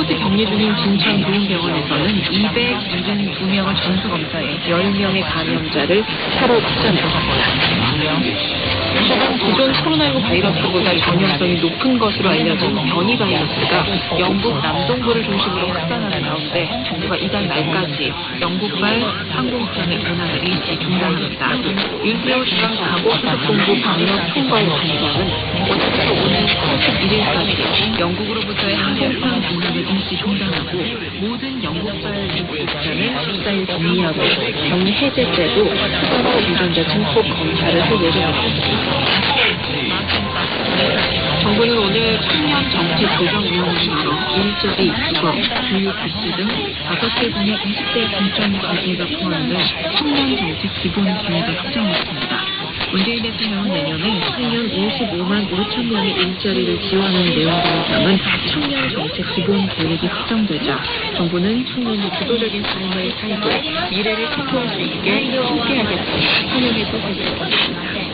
스포츠 격리 중인 진천 도움병원에서는 272명을 전수검사해 10명의 감염자를 새로 확진했습니다. 최근 기존 코로나19 바이러스보다 전염성이 높은 것으로 알려진 변이 바이러스가 영국 남동부를 중심으로 확산하는 가운데 정부가 이달 말까지 영국발 항공편의 운항을 일시 중단했다. 윤세호 중앙사고수습본부 방역 총괄 단장은 어제부터 오는 31일까지 영국으로부터의 항공편 운항을 일시 중단하고 모든 영국발 비행기는 14일 격리하고 격리 해제 때도 추가로 유전자 증폭 검사를 할 예정입니다. 정부는 오늘 청년 정책 조정위원회를 열어 일자리, 주거, 교육, 복지 등 5개 분야 20대 중점 과제가 포함된 청년 정책 기본 계획을 확정했습니다. 문재인 대통령은 내년에 청년 55만 5천 명의 일자리를 지원하는 내용 등을 담은 청년 정책 기본 계획이 확정되자 정부는 청년의 주도적인 삶을 살고 미래를 책임질 수 있게 함께하겠다는 환영의 뜻을 보였습니다.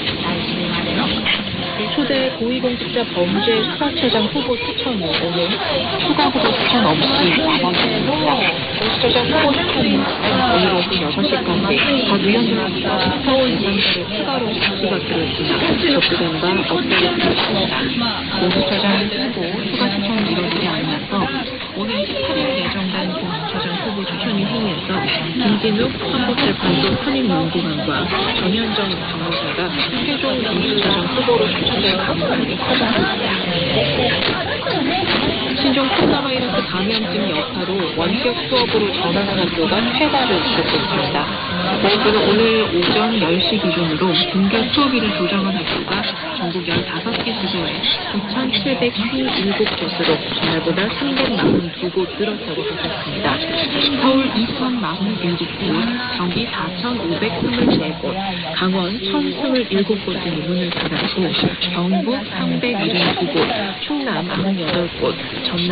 초대 고위공직자 범죄 수사처장 후보 추천 후 오늘 추가 후보 추천 없이 마감됩니다. 수사처장 후보 추천은 오늘 오후 6시까지 각 위원들과 서울지방자를 추가로 접수받기로 했으나 접수된 바 없다고 밝혔습니다. 공수처장 후보 추가 추천이 이뤄지지 않으면서 오늘 28일 예정된 공수처장 후보 추천위 회의에서 김진욱 헌법재판소 선임연구관과 전현정 변호사가 최종 공수처장 후보로 추천될 가능성이 커졌습니다. 신종 코로나 바이러스 감염증 여파로 원격 수업으로 전환한 학교가 퇴사를 이루고 있습니다. 보건부는 오늘 오전 10시 기준으로 등교 수업일을 조정한 학교가 전국 15개 지도에 9,757곳으로 전날보다 342곳 늘었다고 밝혔습니다. 서울 2,047곳, 경기 4,523곳, 강원 1,027곳 등이 문을 닫았고 경북 379곳, 충남 98곳, 전남